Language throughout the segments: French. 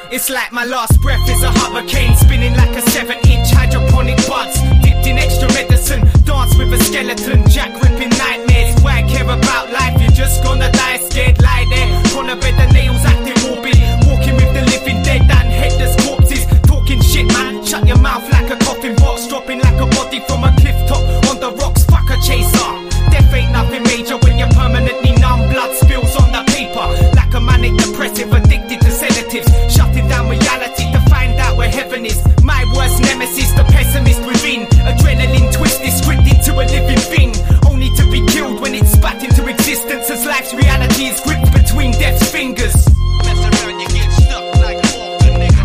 It's like my last breath is a hurricane, spinning like a 7-inch hydroponic buds, dipped in extra medicine, dance with a skeleton, jack ripping nightmares. Why care about life? You're just gonna die scared, lie there, gonna bed the nails acting morbid, walking with the living dead and headless corpses, talking shit man, shut your mouth like a coffin box, dropping like a body from a cliff top on the rocks, fuck a chaser. Death ain't nothing major when you're permanently numb, blood spills on the paper, like a manic depressive addicted to sedatives, shutting down reality to find out where heaven is. My worst nemesis, the pessimist within, adrenaline twisted, scripted to a living thing, only to be killed when it's spat into existence as life's reality is gripped between death's fingers. Mess around, you get stuck like a walker, nigga.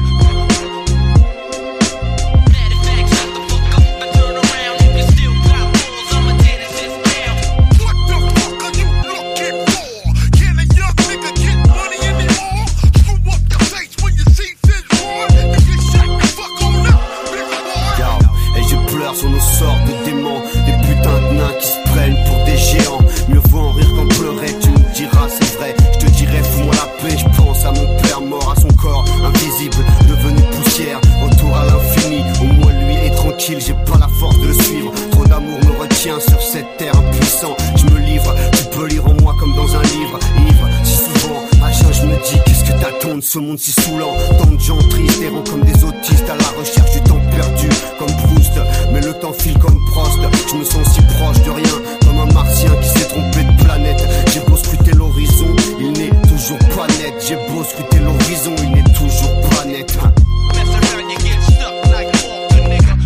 Matter of fact, shut the fuck up and turn around. If you still got balls, I'ma tear this shit down. What the fuck are you looking for? Can a young nigga get money anymore? Screw up your face when you see Fizz Roy. If you shut the fuck on up, big boy. Yo, et je pleure sur nos sorts de démons, des putains de nains qui se prennent pour des géants. Mieux vaut en rire qu'en pleurer, tu me diras c'est vrai. Je te dirai fous-moi la paix, je pense à mon père mort, à son corps invisible, devenu poussière. Retour à l'infini, au moins lui est tranquille, j'ai pas la force de le suivre. Trop d'amour me retient sur cette terre impuissant. Je me livre, tu peux lire en moi comme dans un livre. Ivre, si souvent, à chaque je me dis qu'est-ce que t'attends de ce monde si saoulant. Tant de gens tristes, errant comme des autistes, à la recherche du temps perdu, comme Proust. Mais le temps file comme Prost, je me sens si proche de rien, comme un martien qui s'est trompé de planète. J'ai beau scruter l'horizon, il n'est toujours pas net. J'ai beau scruter l'horizon, il n'est toujours pas net. Mess around, you get stuck like a walker, nigga.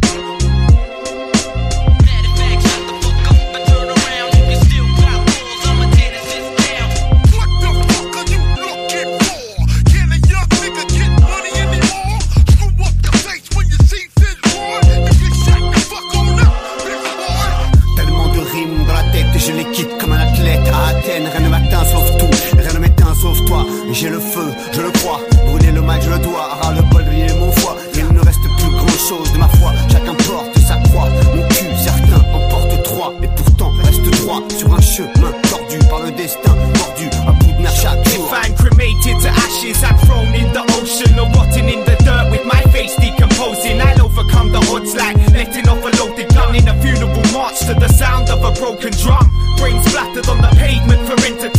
Matter of fact, shut the fuck up and turn around. If you still got balls, I'ma tear this shit down. What the fuck are you looking for? Can a young nigga get money anymore? Screw up your face when you see Fizz Roy. If you shut the fuck on up, big boy. Tellement de rimes dans la tête, je les quitte comme un athlète. À Athènes, rien ne m'atteint sauf tout, rien ne m'éteint sauf toi. J'ai le feu, je le crois, brûler le mal je le dois. Ras le bol, briller mon foie, il ne reste plus grand chose de ma foi. Chacun porte sa croix, mon cul, certains en portent trois. Et pourtant reste droit sur un chemin tordu par le destin, mordu à bout de nerf chaque jour. If I'm cremated to ashes, I'm thrown in the ocean or rotting in the dirt with my face decomposing. I'll overcome the odds like letting off a loaded gun in a funeral march to the sound of a broken drum. Brains splattered on the pavement for entertainment.